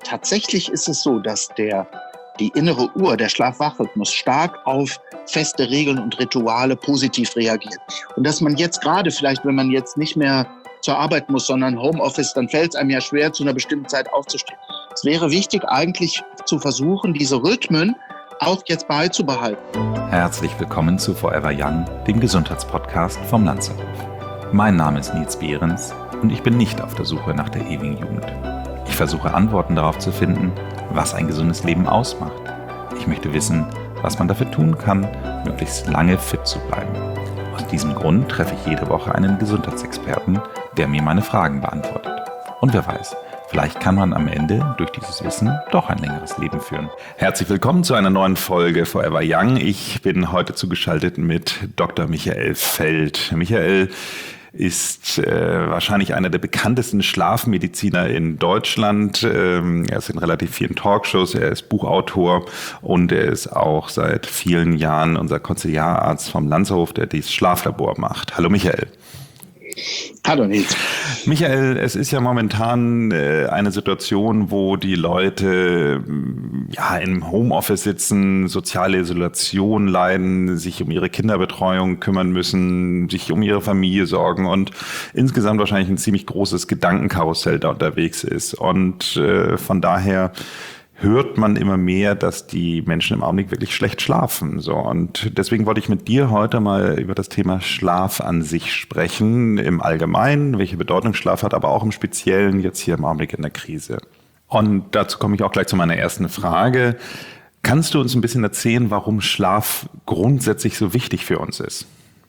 Tatsächlich ist es so, dass die innere Uhr, der Schlaf-Wach-Rhythmus, stark auf feste Regeln und Rituale positiv reagiert. Und dass man jetzt gerade vielleicht, wenn man jetzt nicht mehr zur Arbeit muss, sondern Homeoffice, dann fällt es einem ja schwer, zu einer bestimmten Zeit aufzustehen. Es wäre wichtig, eigentlich zu versuchen, diese Rhythmen auch jetzt beizubehalten. Herzlich willkommen zu Forever Young, dem Gesundheitspodcast vom Lanzerhof. Mein Name ist Nils Behrens und ich bin nicht auf der Suche nach der ewigen Jugend. Ich versuche Antworten darauf zu finden, was ein gesundes Leben ausmacht. Ich möchte wissen, was man dafür tun kann, möglichst lange fit zu bleiben. Aus diesem Grund treffe ich jede Woche einen Gesundheitsexperten, der mir meine Fragen beantwortet. Und wer weiß, vielleicht kann man am Ende durch dieses Wissen doch ein längeres Leben führen. Herzlich willkommen zu einer neuen Folge Forever Young. Ich bin heute zugeschaltet mit Dr. Michael Feld. Michael ist wahrscheinlich einer der bekanntesten Schlafmediziner in Deutschland. Er ist in relativ vielen Talkshows, er ist Buchautor und er ist auch seit vielen Jahren unser Konsiliararzt vom Lanzerhof, der dieses Schlaflabor macht. Hallo Michael. Hallo Nils. Michael, es ist ja momentan eine Situation, wo die Leute im Homeoffice sitzen, soziale Isolation leiden, sich um ihre Kinderbetreuung kümmern müssen, sich um ihre Familie sorgen und insgesamt wahrscheinlich ein ziemlich großes Gedankenkarussell da unterwegs ist. Und von daher hört man immer mehr, dass die Menschen im Augenblick wirklich schlecht schlafen. So, und deswegen wollte ich mit dir heute mal über das Thema Schlaf an sich sprechen, im Allgemeinen, welche Bedeutung Schlaf hat, aber auch im Speziellen jetzt hier im Augenblick in der Krise. Und dazu komme ich auch gleich zu meiner ersten Frage. Kannst du uns ein bisschen erzählen, warum Schlaf grundsätzlich so wichtig für uns ist?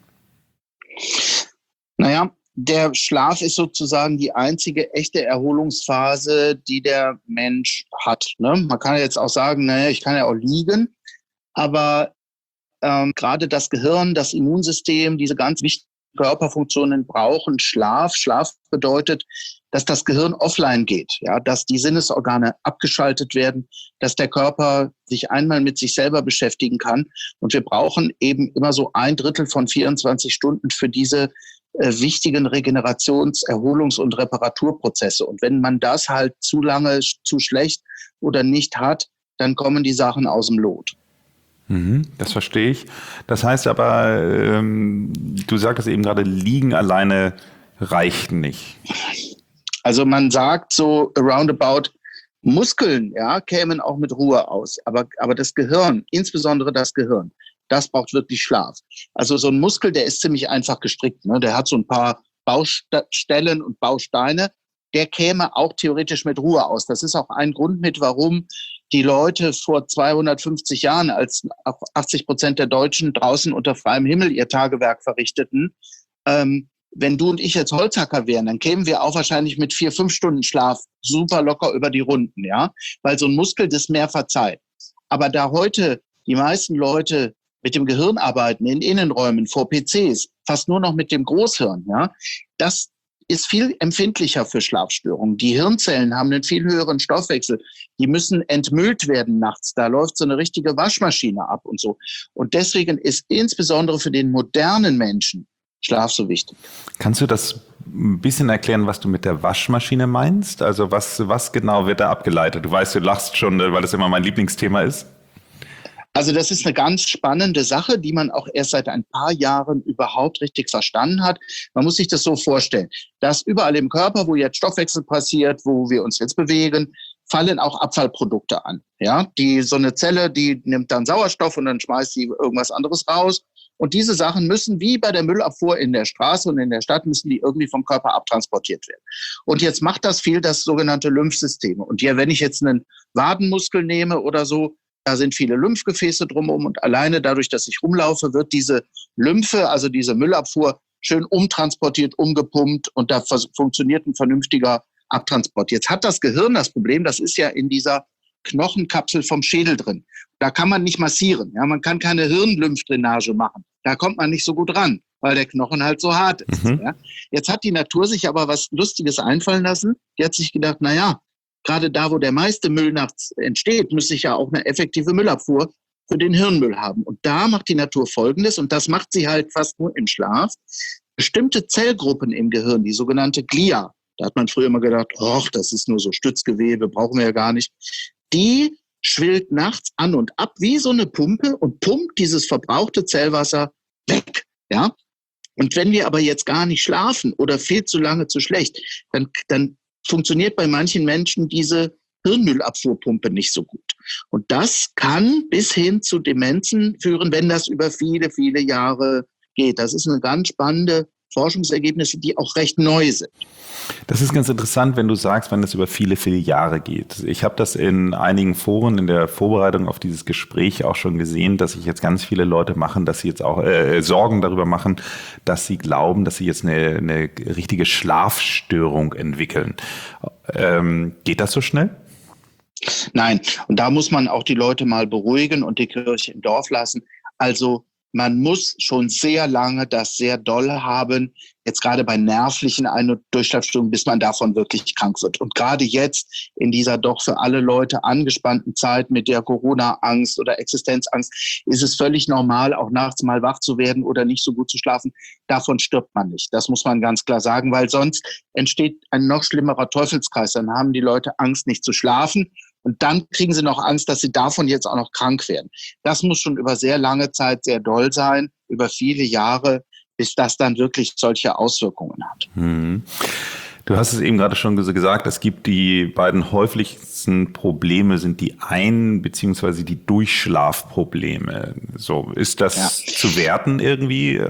Naja, der Schlaf ist sozusagen die einzige echte Erholungsphase, die der Mensch hat. Ne? Man kann jetzt auch sagen, naja, ich kann ja auch liegen, aber gerade das Gehirn, das Immunsystem, diese ganz wichtigen Körperfunktionen brauchen Schlaf. Schlaf bedeutet, dass das Gehirn offline geht, ja, dass die Sinnesorgane abgeschaltet werden, dass der Körper sich einmal mit sich selber beschäftigen kann. Und wir brauchen eben immer so 1/3 von 24 Stunden für diese wichtigen Regenerations-, Erholungs- und Reparaturprozesse. Und wenn man das halt zu lange, zu schlecht oder nicht hat, dann kommen die Sachen aus dem Lot. Das verstehe ich. Das heißt aber, du sagtest eben gerade, liegen alleine reicht nicht. Also man sagt so roundabout, Muskeln, ja, kämen auch mit Ruhe aus. Aber das Gehirn, insbesondere das Gehirn, das braucht wirklich Schlaf. Also so ein Muskel, der ist ziemlich einfach gestrickt. Ne? Der hat so ein paar Baustellen und Bausteine. Der käme auch theoretisch mit Ruhe aus. Das ist auch ein Grund mit, warum die Leute vor 250 Jahren, als 80% der Deutschen draußen unter freiem Himmel ihr Tagewerk verrichteten, wenn du und ich jetzt Holzhacker wären, dann kämen wir auch wahrscheinlich mit 4-5 Stunden Schlaf super locker über die Runden, ja, weil so ein Muskel das mehr verzeiht. Aber da heute die meisten Leute mit dem Gehirn arbeiten, in Innenräumen, vor PCs, fast nur noch mit dem Großhirn, ja, das ist viel empfindlicher für Schlafstörungen. Die Hirnzellen haben einen viel höheren Stoffwechsel. Die müssen entmüllt werden nachts. Da läuft so eine richtige Waschmaschine ab und so. Und deswegen ist insbesondere für den modernen Menschen Schlaf so wichtig. Kannst du das ein bisschen erklären, was du mit der Waschmaschine meinst? Also was genau wird da abgeleitet? Du weißt, du lachst schon, weil das immer mein Lieblingsthema ist. Also das ist eine ganz spannende Sache, die man auch erst seit ein paar Jahren überhaupt richtig verstanden hat. Man muss sich das so vorstellen, dass überall im Körper, wo jetzt Stoffwechsel passiert, wo wir uns jetzt bewegen, fallen auch Abfallprodukte an. Ja, so eine Zelle, die nimmt dann Sauerstoff und dann schmeißt sie irgendwas anderes raus. Und diese Sachen müssen wie bei der Müllabfuhr in der Straße und in der Stadt müssen die irgendwie vom Körper abtransportiert werden. Und jetzt macht das viel das sogenannte Lymphsysteme. Und ja, wenn ich jetzt einen Wadenmuskel nehme oder so, da sind viele Lymphgefäße drumherum und alleine dadurch, dass ich rumlaufe, wird diese Lymphe, also diese Müllabfuhr, schön umtransportiert, umgepumpt und da funktioniert ein vernünftiger Abtransport. Jetzt hat das Gehirn das Problem, das ist ja in dieser Knochenkapsel vom Schädel drin. Da kann man nicht massieren, ja, man kann keine Hirnlymphdrainage machen. Da kommt man nicht so gut ran, weil der Knochen halt so hart ist. Ja. Jetzt hat die Natur sich aber was Lustiges einfallen lassen. Die hat sich gedacht, gerade da, wo der meiste Müll nachts entsteht, müsste ich ja auch eine effektive Müllabfuhr für den Hirnmüll haben. Und da macht die Natur Folgendes, und das macht sie halt fast nur im Schlaf. Bestimmte Zellgruppen im Gehirn, die sogenannte Glia, Da hat man früher immer gedacht, ach, das ist nur so Stützgewebe, brauchen wir ja gar nicht. Die schwillt nachts an und ab wie so eine Pumpe und pumpt dieses verbrauchte Zellwasser weg. Ja? Und wenn wir aber jetzt gar nicht schlafen oder viel zu lange zu schlecht, dann funktioniert bei manchen Menschen diese Hirnmüllabfuhrpumpe nicht so gut. Und das kann bis hin zu Demenzen führen, wenn das über viele, viele Jahre geht. Das ist eine ganz spannende Forschungsergebnisse, die auch recht neu sind. Das ist ganz interessant, wenn du sagst, wenn das über viele, viele Jahre geht. Ich habe das in einigen Foren in der Vorbereitung auf dieses Gespräch auch schon gesehen, dass sich jetzt ganz viele Leute machen, dass sie jetzt auch Sorgen darüber machen, dass sie glauben, dass sie jetzt eine richtige Schlafstörung entwickeln. Geht das so schnell? Nein, und da muss man auch die Leute mal beruhigen und die Kirche im Dorf lassen. Also man muss schon sehr lange das sehr doll haben, jetzt gerade bei nervlichen Ein- und Durchschlafstörungen, bis man davon wirklich krank wird. Und gerade jetzt in dieser doch für alle Leute angespannten Zeit mit der Corona-Angst oder Existenzangst ist es völlig normal, auch nachts mal wach zu werden oder nicht so gut zu schlafen. Davon stirbt man nicht. Das muss man ganz klar sagen, weil sonst entsteht ein noch schlimmerer Teufelskreis. Dann haben die Leute Angst, nicht zu schlafen. Und dann kriegen sie noch Angst, dass sie davon jetzt auch noch krank werden. Das muss schon über sehr lange Zeit sehr doll sein, über viele Jahre, bis das dann wirklich solche Auswirkungen hat. Du hast es eben gerade schon gesagt, es gibt die beiden häufigsten Probleme, sind die Ein- bzw. die Durchschlafprobleme. So, ist das zu werten irgendwie?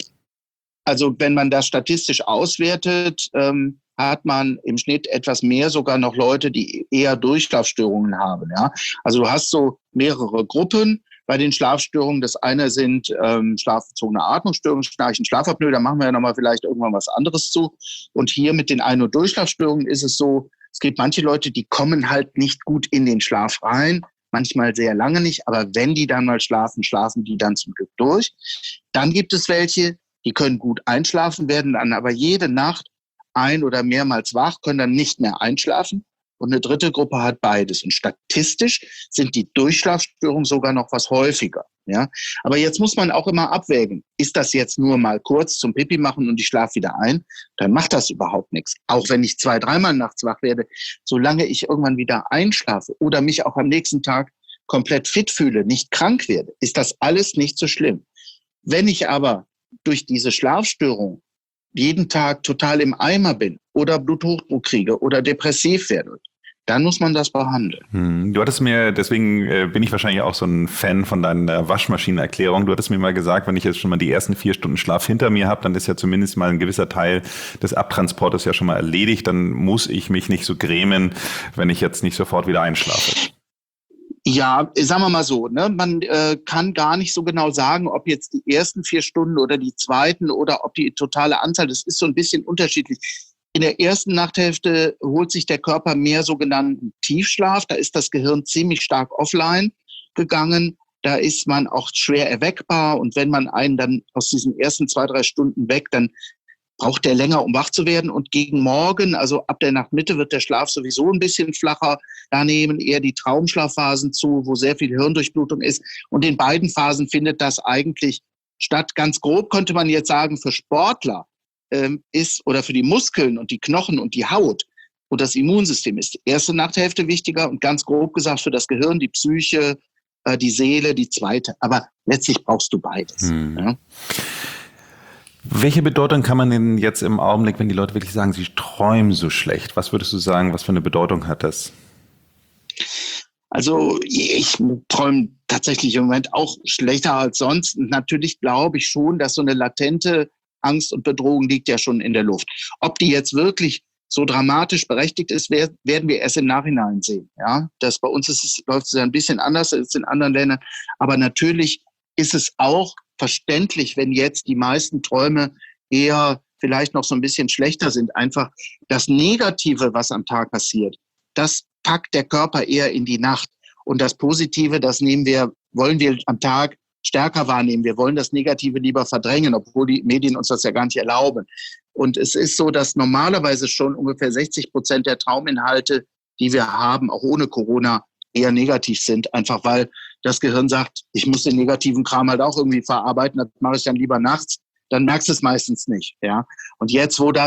Also wenn man das statistisch auswertet, hat man im Schnitt etwas mehr sogar noch Leute, die eher Durchschlafstörungen haben. Ja? Also du hast so mehrere Gruppen bei den Schlafstörungen. Das eine sind schlafbezogene Atmungsstörungen, Schnarchen, Schlafapnoe. Da machen wir ja nochmal vielleicht irgendwann was anderes zu. Und hier mit den Ein- und Durchschlafstörungen ist es so, es gibt manche Leute, die kommen halt nicht gut in den Schlaf rein. Manchmal sehr lange nicht. Aber wenn die dann mal schlafen, schlafen die dann zum Glück durch. Dann gibt es welche, die können gut einschlafen, werden dann aber jede Nacht ein- oder mehrmals wach, können dann nicht mehr einschlafen. Und eine dritte Gruppe hat beides. Und statistisch sind die Durchschlafstörungen sogar noch was häufiger. Ja? Aber jetzt muss man auch immer abwägen. Ist das jetzt nur mal kurz zum Pipi machen und ich schlafe wieder ein? Dann macht das überhaupt nichts. Auch wenn ich 2-, 3-mal nachts wach werde, solange ich irgendwann wieder einschlafe oder mich auch am nächsten Tag komplett fit fühle, nicht krank werde, ist das alles nicht so schlimm. Wenn ich aber durch diese Schlafstörung jeden Tag total im Eimer bin oder Bluthochdruck kriege oder depressiv werde, dann muss man das behandeln. Du hattest mir, deswegen bin ich wahrscheinlich auch so ein Fan von deiner Waschmaschinenerklärung. Du hattest mir mal gesagt, wenn ich jetzt schon mal die ersten 4 Stunden Schlaf hinter mir habe, dann ist ja zumindest mal ein gewisser Teil des Abtransportes ja schon mal erledigt. Dann muss ich mich nicht so grämen, wenn ich jetzt nicht sofort wieder einschlafe. Ja, sagen wir mal so, ne? Man kann gar nicht so genau sagen, ob jetzt die ersten 4 Stunden oder die zweiten oder ob die totale Anzahl, das ist so ein bisschen unterschiedlich. In der ersten Nachthälfte holt sich der Körper mehr sogenannten Tiefschlaf. Da ist das Gehirn ziemlich stark offline gegangen. Da ist man auch schwer erweckbar. Und wenn man einen dann aus diesen ersten 2, 3 Stunden weg, dann braucht der länger, um wach zu werden. Und gegen Morgen, also ab der Nachtmitte, wird der Schlaf sowieso ein bisschen flacher. Da nehmen eher die Traumschlafphasen zu, wo sehr viel Hirndurchblutung ist. Und in beiden Phasen findet das eigentlich statt. Ganz grob könnte man jetzt sagen, für Sportler ist oder für die Muskeln und die Knochen und die Haut und das Immunsystem ist die erste Nachthälfte wichtiger und ganz grob gesagt für das Gehirn, die Psyche, die Seele, die zweite. Aber letztlich brauchst du beides. Ja? Welche Bedeutung kann man denn jetzt im Augenblick, wenn die Leute wirklich sagen, sie träumen so schlecht? Was würdest du sagen, was für eine Bedeutung hat das? Also ich träume tatsächlich im Moment auch schlechter als sonst. Und natürlich glaube ich schon, dass so eine latente Angst und Bedrohung liegt ja schon in der Luft. Ob die jetzt wirklich so dramatisch berechtigt ist, werden wir erst im Nachhinein sehen. Ja, das bei uns läuft es ja ein bisschen anders als in anderen Ländern. Aber natürlich ist es auch verständlich, wenn jetzt die meisten Träume eher vielleicht noch so ein bisschen schlechter sind. Einfach das Negative, was am Tag passiert, das packt der Körper eher in die Nacht. Und das Positive, das wollen wir am Tag stärker wahrnehmen. Wir wollen das Negative lieber verdrängen, obwohl die Medien uns das ja gar nicht erlauben. Und es ist so, dass normalerweise schon ungefähr 60% der Trauminhalte, die wir haben, auch ohne Corona, eher negativ sind. Einfach weil das Gehirn sagt, ich muss den negativen Kram halt auch irgendwie verarbeiten, das mache ich dann lieber nachts. Dann merkst du es meistens nicht. Ja. Und jetzt, wo das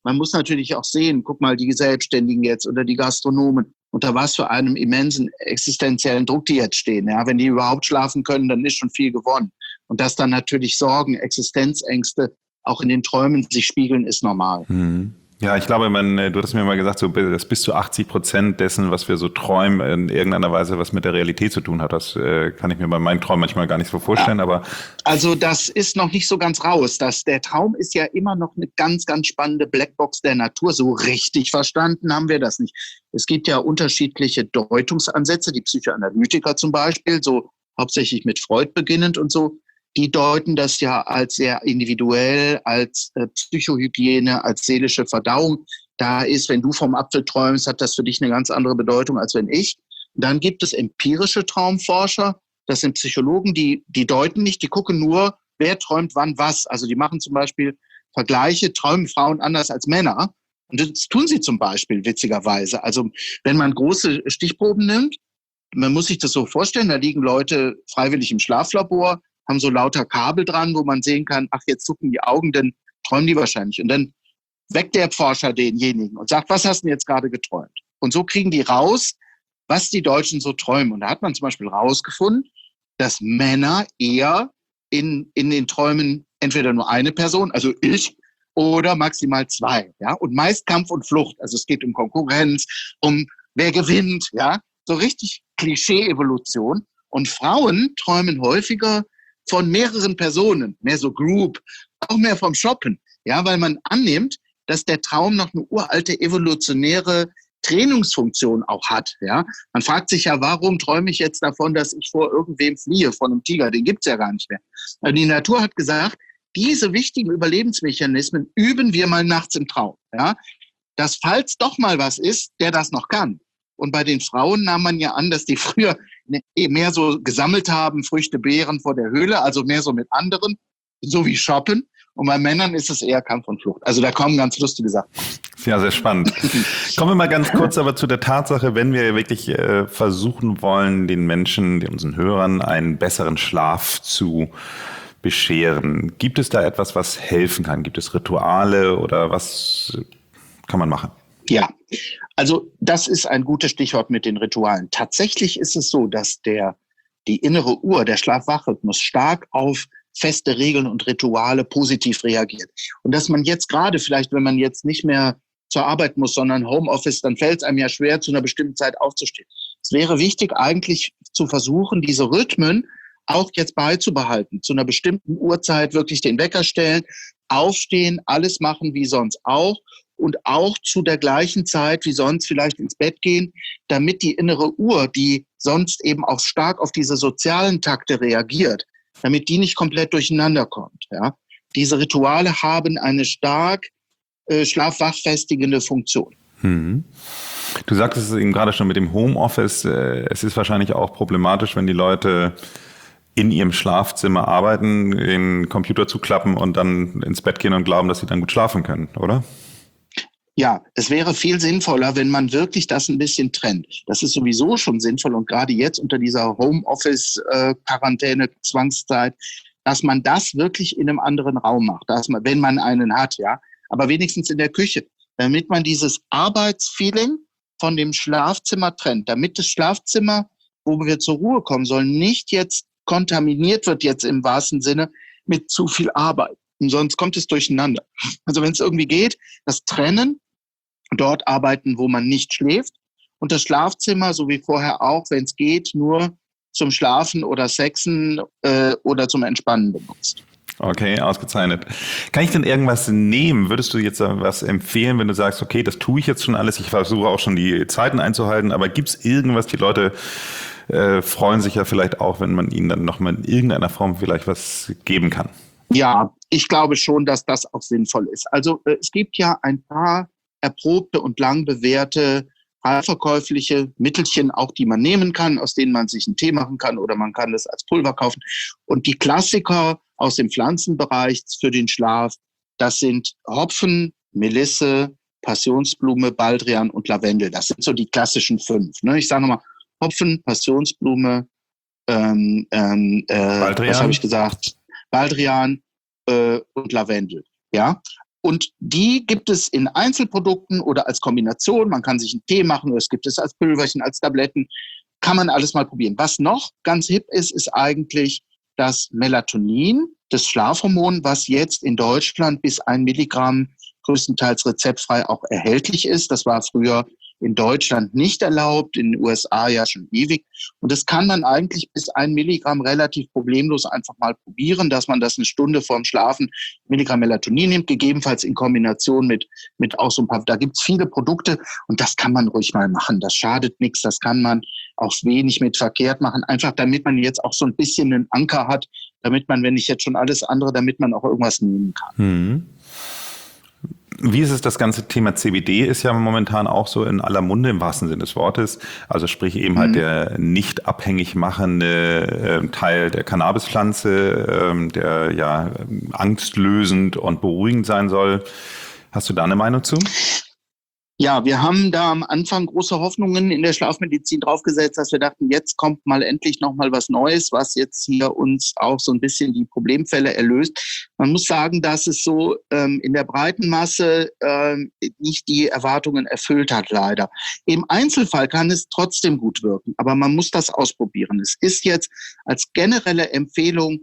man muss natürlich auch sehen, guck mal, die Selbstständigen jetzt oder die Gastronomen, unter was für einem immensen existenziellen Druck die jetzt stehen. Ja, wenn die überhaupt schlafen können, dann ist schon viel gewonnen. Und dass dann natürlich Sorgen, Existenzängste auch in den Träumen sich spiegeln, ist normal. Ja, ich glaube, du hattest mir mal gesagt, so, dass bis zu 80% dessen, was wir so träumen, in irgendeiner Weise was mit der Realität zu tun hat. Das kann ich mir bei meinen Träumen manchmal gar nicht so vorstellen, aber... Also das ist noch nicht so ganz raus. Der Traum ist ja immer noch eine ganz, ganz spannende Blackbox der Natur. So richtig verstanden haben wir das nicht. Es gibt ja unterschiedliche Deutungsansätze, die Psychoanalytiker zum Beispiel, so hauptsächlich mit Freud beginnend und so, die deuten das ja als sehr individuell, als Psychohygiene, als seelische Verdauung. Da ist, wenn du vom Apfel träumst, hat das für dich eine ganz andere Bedeutung, als wenn ich. Dann gibt es empirische Traumforscher. Das sind Psychologen, die deuten nicht, die gucken nur, wer träumt wann was. Also die machen zum Beispiel Vergleiche, träumen Frauen anders als Männer. Und das tun sie zum Beispiel witzigerweise. Also wenn man große Stichproben nimmt, man muss sich das so vorstellen, da liegen Leute freiwillig im Schlaflabor, haben so lauter Kabel dran, wo man sehen kann, ach, jetzt zucken die Augen, dann träumen die wahrscheinlich. Und dann weckt der Forscher denjenigen und sagt, was hast du denn jetzt gerade geträumt? Und so kriegen die raus, was die Deutschen so träumen. Und da hat man zum Beispiel rausgefunden, dass Männer eher in den Träumen entweder nur eine Person, also ich, oder maximal zwei. Ja? Und meist Kampf und Flucht. Also es geht um Konkurrenz, um wer gewinnt. Ja? So richtig Klischee-Evolution. Und Frauen träumen häufiger von mehreren Personen, mehr so Group, auch mehr vom Shoppen, ja, weil man annimmt, dass der Traum noch eine uralte evolutionäre Trainingsfunktion auch hat, ja. Man fragt sich ja, warum träume ich jetzt davon, dass ich vor irgendwem fliehe, von einem Tiger, den gibt's ja gar nicht mehr. Also die Natur hat gesagt, diese wichtigen Überlebensmechanismen üben wir mal nachts im Traum, ja. Dass falls doch mal was ist, der das noch kann. Und bei den Frauen nahm man ja an, dass die früher mehr so gesammelt haben, Früchte, Beeren vor der Höhle, also mehr so mit anderen, so wie Shoppen. Und bei Männern ist es eher Kampf und Flucht. Also da kommen ganz lustige Sachen. Ja, sehr spannend. Kommen wir mal ganz kurz aber zu der Tatsache, wenn wir wirklich versuchen wollen, den Menschen, unseren Hörern, einen besseren Schlaf zu bescheren. Gibt es da etwas, was helfen kann? Gibt es Rituale oder was kann man machen? Ja, also das ist ein gutes Stichwort mit den Ritualen. Tatsächlich ist es so, dass die innere Uhr, der Schlaf-Wach-Rhythmus stark auf feste Regeln und Rituale positiv reagiert. Und dass man jetzt gerade vielleicht, wenn man jetzt nicht mehr zur Arbeit muss, sondern Homeoffice, dann fällt es einem ja schwer, zu einer bestimmten Zeit aufzustehen. Es wäre wichtig, eigentlich zu versuchen, diese Rhythmen auch jetzt beizubehalten. Zu einer bestimmten Uhrzeit wirklich den Wecker stellen, aufstehen, alles machen wie sonst auch. Und auch zu der gleichen Zeit wie sonst vielleicht ins Bett gehen, damit die innere Uhr, die sonst eben auch stark auf diese sozialen Takte reagiert, damit die nicht komplett durcheinander kommt. Ja? Diese Rituale haben eine stark schlafwachfestigende Funktion. Du sagtest es eben gerade schon mit dem Homeoffice. Es ist wahrscheinlich auch problematisch, wenn die Leute in ihrem Schlafzimmer arbeiten, den Computer zuklappen und dann ins Bett gehen und glauben, dass sie dann gut schlafen können, oder? Ja, es wäre viel sinnvoller, wenn man wirklich das ein bisschen trennt. Das ist sowieso schon sinnvoll und gerade jetzt unter dieser Homeoffice-Quarantäne, Zwangszeit, dass man das wirklich in einem anderen Raum macht, dass man, wenn man einen hat, ja, aber wenigstens in der Küche, damit man dieses Arbeitsfeeling von dem Schlafzimmer trennt, damit das Schlafzimmer, wo wir zur Ruhe kommen sollen, nicht jetzt kontaminiert wird, jetzt im wahrsten Sinne, mit zu viel Arbeit. Und sonst kommt es durcheinander. Also wenn es irgendwie geht, das Trennen, dort arbeiten, wo man nicht schläft. Und das Schlafzimmer, so wie vorher auch, wenn es geht, nur zum Schlafen oder Sexen oder zum Entspannen benutzt. Okay, ausgezeichnet. Kann ich denn irgendwas nehmen? Würdest du jetzt was empfehlen, wenn du sagst, okay, das tue ich jetzt schon alles, ich versuche auch schon die Zeiten einzuhalten, aber gibt es irgendwas, die Leute freuen sich ja vielleicht auch, wenn man ihnen dann nochmal in irgendeiner Form vielleicht was geben kann? Ja, ich glaube schon, dass das auch sinnvoll ist. Also es gibt ja ein paar erprobte und lang bewährte verkäufliche Mittelchen, auch die man nehmen kann, aus denen man sich einen Tee machen kann oder man kann das als Pulver kaufen. Und die Klassiker aus dem Pflanzenbereich für den Schlaf, das sind Hopfen, Melisse, Passionsblume, Baldrian und Lavendel. Das sind so die klassischen 5. Ne? Ich sage nochmal, Hopfen, Passionsblume, was habe ich gesagt? Baldrian und Lavendel. Ja? Und die gibt es in Einzelprodukten oder als Kombination. Man kann sich einen Tee machen, oder es gibt es als Pülverchen, als Tabletten. Kann man alles mal probieren. Was noch ganz hip ist, ist eigentlich das Melatonin, das Schlafhormon, was jetzt in Deutschland bis 1 Milligramm größtenteils rezeptfrei auch erhältlich ist. Das war früher in Deutschland nicht erlaubt, in den USA ja schon ewig. Und das kann man eigentlich bis 1 Milligramm relativ problemlos einfach mal probieren, dass man das eine Stunde vorm Schlafen Milligramm Melatonin nimmt, gegebenenfalls in Kombination mit auch so ein paar, da gibt's viele Produkte und das kann man ruhig mal machen. Das schadet nichts, das kann man auch wenig mit verkehrt machen, einfach damit man jetzt auch so ein bisschen einen Anker hat, damit man, wenn nicht jetzt schon alles andere, damit man auch irgendwas nehmen kann. Wie ist es, das ganze Thema CBD ist ja momentan auch so in aller Munde im wahrsten Sinne des Wortes. Also sprich eben halt der nicht abhängig machende Teil der Cannabispflanze, der ja angstlösend und beruhigend sein soll. Hast du da eine Meinung zu? Ja, wir haben da am Anfang große Hoffnungen in der Schlafmedizin draufgesetzt, dass wir dachten, jetzt kommt mal endlich noch mal was Neues, was jetzt hier uns auch so ein bisschen die Problemfälle erlöst. Man muss sagen, dass es so in der breiten Masse nicht die Erwartungen erfüllt hat, leider. Im Einzelfall kann es trotzdem gut wirken, aber man muss das ausprobieren. Es ist jetzt als generelle Empfehlung,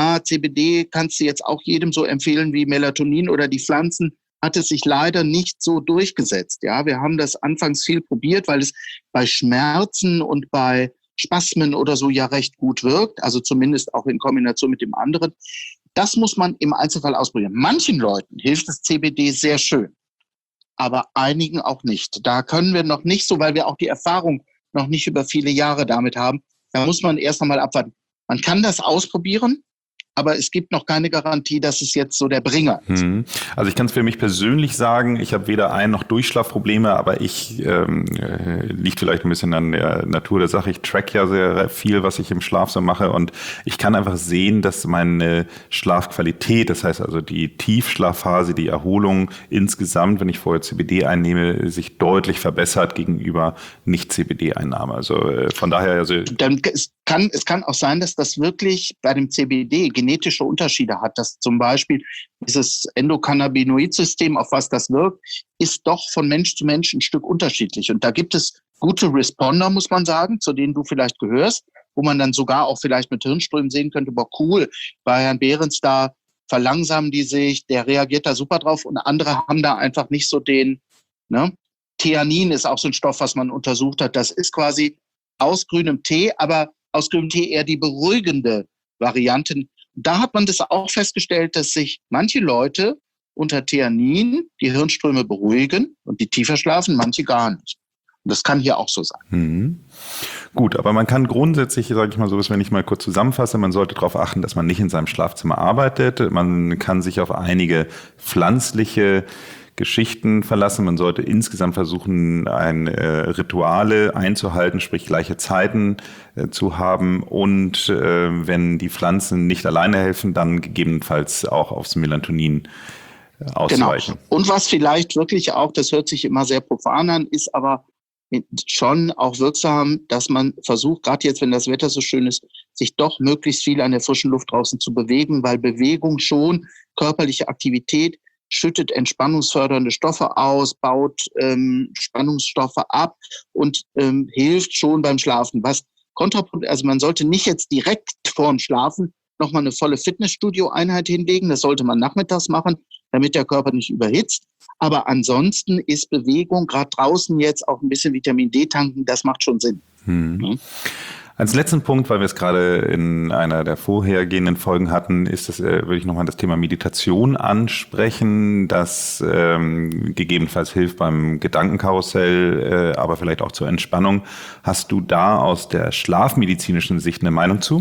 CBD kannst du jetzt auch jedem so empfehlen wie Melatonin oder die Pflanzen, hat es sich leider nicht so durchgesetzt. Ja, wir haben das anfangs viel probiert, weil es bei Schmerzen und bei Spasmen oder so ja recht gut wirkt, also zumindest auch in Kombination mit dem anderen. Das muss man im Einzelfall ausprobieren. Manchen Leuten hilft das CBD sehr schön, aber einigen auch nicht. Da können wir noch nicht so, weil wir auch die Erfahrung noch nicht über viele Jahre damit haben. Da muss man erst einmal abwarten. Man kann das ausprobieren, aber es gibt noch keine Garantie, dass es jetzt so der Bringer ist. Also ich kann es für mich persönlich sagen, ich habe weder Ein- noch Durchschlafprobleme, aber ich liegt vielleicht ein bisschen an der Natur der Sache. Ich track ja sehr viel, was ich im Schlaf so mache und ich kann einfach sehen, dass meine Schlafqualität, das heißt also die Tiefschlafphase, die Erholung insgesamt, wenn ich vorher CBD einnehme, sich deutlich verbessert gegenüber Nicht-CBD-Einnahme. Also von daher... Also dann es kann auch sein, dass das wirklich bei dem CBD genetische Unterschiede hat, dass zum Beispiel dieses Endokannabinoid-System, auf was das wirkt, ist doch von Mensch zu Mensch ein Stück unterschiedlich. Und da gibt es gute Responder, muss man sagen, zu denen du vielleicht gehörst, wo man dann sogar auch vielleicht mit Hirnströmen sehen könnte, boah, cool, bei Herrn Behrens da verlangsamen die sich, der reagiert da super drauf und andere haben da einfach nicht so den, ne? Theanin ist auch so ein Stoff, was man untersucht hat. Das ist quasi aus grünem Tee, aber aus grünem Tee eher die beruhigende Variante. Da hat man das auch festgestellt, dass sich manche Leute unter Theanin die Hirnströme beruhigen und die tiefer schlafen, manche gar nicht. Und das kann hier auch so sein. Gut, aber man kann grundsätzlich, sage ich mal so, wenn ich mal kurz zusammenfasse, man sollte darauf achten, dass man nicht in seinem Schlafzimmer arbeitet. Man kann sich auf einige pflanzliche Geschichten verlassen. Man sollte insgesamt versuchen, Rituale einzuhalten, sprich gleiche Zeiten zu haben. Und wenn die Pflanzen nicht alleine helfen, dann gegebenenfalls auch aufs Melatonin ausweichen. Genau. Und was vielleicht wirklich auch, das hört sich immer sehr profan an, ist aber schon auch wirksam, dass man versucht, gerade jetzt, wenn das Wetter so schön ist, sich doch möglichst viel an der frischen Luft draußen zu bewegen, weil Bewegung schon, körperliche Aktivität, schüttet entspannungsfördernde Stoffe aus, baut Spannungsstoffe ab und hilft schon beim Schlafen. Also man sollte nicht jetzt direkt vorm Schlafen nochmal eine volle Fitnessstudio-Einheit hinlegen. Das sollte man nachmittags machen, damit der Körper nicht überhitzt. Aber ansonsten ist Bewegung, gerade draußen jetzt auch ein bisschen Vitamin D tanken, das macht schon Sinn. Ja. Als letzten Punkt, weil wir es gerade in einer der vorhergehenden Folgen hatten, würde ich nochmal das Thema Meditation ansprechen, das gegebenenfalls hilft beim Gedankenkarussell, aber vielleicht auch zur Entspannung. Hast du da aus der schlafmedizinischen Sicht eine Meinung zu?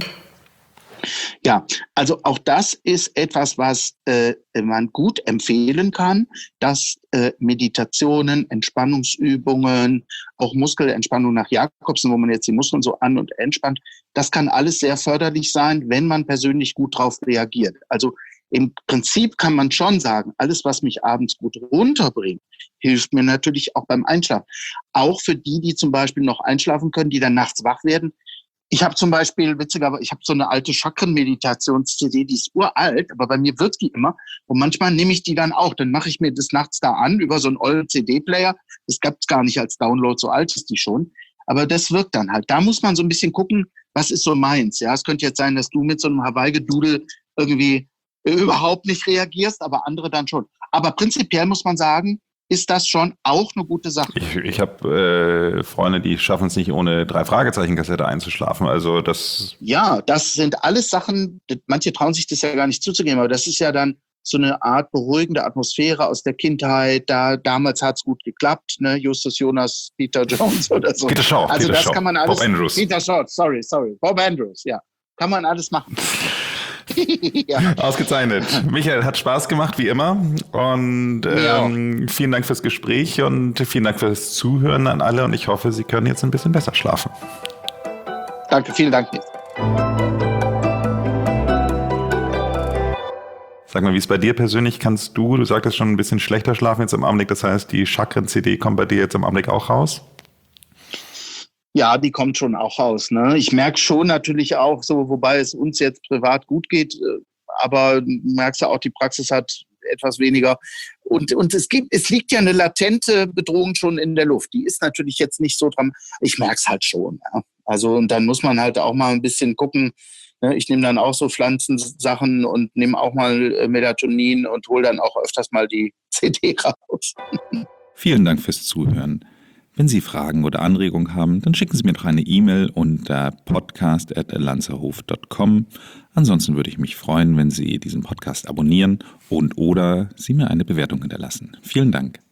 Ja, also auch das ist etwas, was man gut empfehlen kann, dass Meditationen, Entspannungsübungen, auch Muskelentspannung nach Jakobsen, wo man jetzt die Muskeln so an- und entspannt, das kann alles sehr förderlich sein, wenn man persönlich gut drauf reagiert. Also im Prinzip kann man schon sagen, alles, was mich abends gut runterbringt, hilft mir natürlich auch beim Einschlafen. Auch für die zum Beispiel noch einschlafen können, die dann nachts wach werden. Ich habe zum Beispiel, witzigerweise, ich habe so eine alte Chakren-Meditations-CD, die ist uralt, aber bei mir wirkt die immer. Und manchmal nehme ich die dann auch. Dann mache ich mir das nachts da an über so einen ollen CD-Player. Das gab's gar nicht als Download, so alt ist die schon. Aber das wirkt dann halt. Da muss man so ein bisschen gucken, was ist so meins. Ja, es könnte jetzt sein, dass du mit so einem Hawaii-Gedudel irgendwie überhaupt nicht reagierst, aber andere dann schon. Aber prinzipiell muss man sagen, ist das schon auch eine gute Sache. Ich habe Freunde, die schaffen es nicht, ohne 3-Fragezeichen-Kassette einzuschlafen. Also das... Ja, das sind alles Sachen, manche trauen sich das ja gar nicht zuzugeben, aber das ist ja dann so eine Art beruhigende Atmosphäre aus der Kindheit. Damals hat's gut geklappt, ne? Justus Jonas, Peter Jones oder so. Peter Shaw. Also Peter das Shaw. kann man alles... Bob Andrews. Peter Shaw, sorry. Bob Andrews, ja. Kann man alles machen. Ja. Ausgezeichnet. Michael, hat Spaß gemacht, wie immer. Und vielen Dank fürs Gespräch und vielen Dank fürs Zuhören an alle. Und ich hoffe, Sie können jetzt ein bisschen besser schlafen. Danke, vielen Dank. Sag mal, wie ist bei dir persönlich? Du sagtest schon ein bisschen schlechter schlafen jetzt im Augenblick. Das heißt, die Chakren-CD kommt bei dir jetzt im Augenblick auch raus? Ja, die kommt schon auch raus. Ne? Ich merke schon natürlich auch so, wobei es uns jetzt privat gut geht, aber du merkst ja auch, die Praxis hat etwas weniger. Und es liegt ja eine latente Bedrohung schon in der Luft. Die ist natürlich jetzt nicht so dran. Ich merke es halt schon. Ja? Also, und dann muss man halt auch mal ein bisschen gucken. Ne? Ich nehme dann auch so Pflanzensachen und nehme auch mal Melatonin und hole dann auch öfters mal die CD raus. Vielen Dank fürs Zuhören. Wenn Sie Fragen oder Anregungen haben, dann schicken Sie mir doch eine E-Mail unter podcast@lanzerhof.com. Ansonsten würde ich mich freuen, wenn Sie diesen Podcast abonnieren und/oder Sie mir eine Bewertung hinterlassen. Vielen Dank.